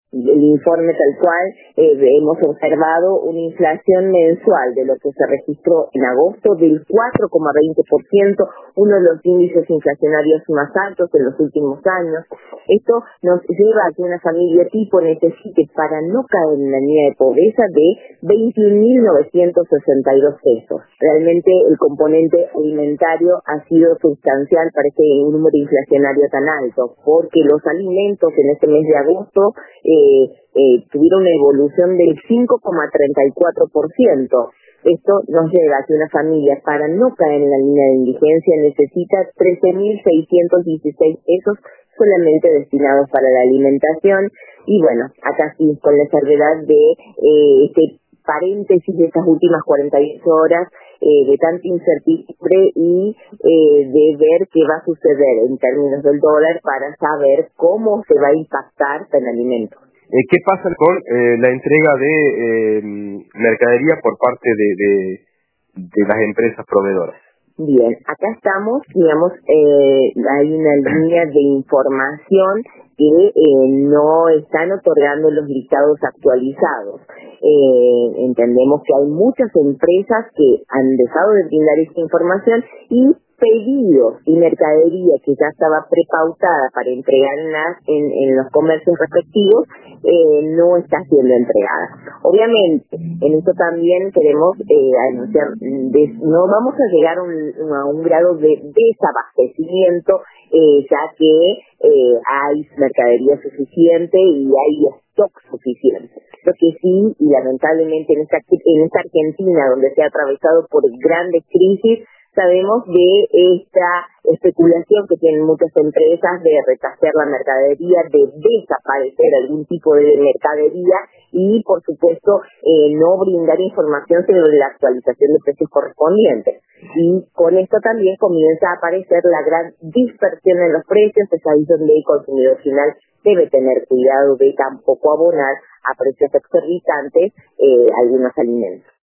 el informe tal cual, hemos observado una inflación mensual de lo que se registró en agosto del 4,20%, uno de los índices inflacionarios más altos en los últimos años. Esto nos lleva a que una familia tipo necesite, para no caer en la línea de pobreza, de 21.962 pesos. Realmente el componente alimentario ha sido sustancial para este número inflacionario tan alto, porque los alimentos en este mes de agosto tuvieron una evolución del 5,34%. Esto nos lleva a que una familia, para no caer en la línea de indigencia, necesita 13.616 pesos solamente destinados para la alimentación. Y bueno, acá sí, con la salvedad de este paréntesis de estas últimas 48 horas de tanta incertidumbre y de ver qué va a suceder en términos del dólar para saber cómo se va a impactar en alimentos. ¿Qué pasa con la entrega de mercadería por parte de las empresas proveedoras? Bien, acá estamos, digamos, hay una línea de información que no están otorgando los listados actualizados. Entendemos que hay muchas empresas que han dejado de brindar esta información y pedidos y mercadería que ya estaba prepautada para entregar en los comercios respectivos no está siendo entregada. Obviamente, en esto también queremos anunciar, no vamos a llegar a un grado de desabastecimiento, ya que hay mercadería suficiente y hay stock suficiente. Lo que sí, y lamentablemente en esta Argentina, donde se ha atravesado por grandes crisis, sabemos de esta especulación que tienen muchas empresas de retasear la mercadería, de desaparecer algún tipo de mercadería y, por supuesto, no brindar información sobre la actualización de precios correspondientes. Y con esto también comienza a aparecer la gran dispersión en los precios. Es ahí donde el consumidor final debe tener cuidado de tampoco abonar a precios exorbitantes algunos alimentos.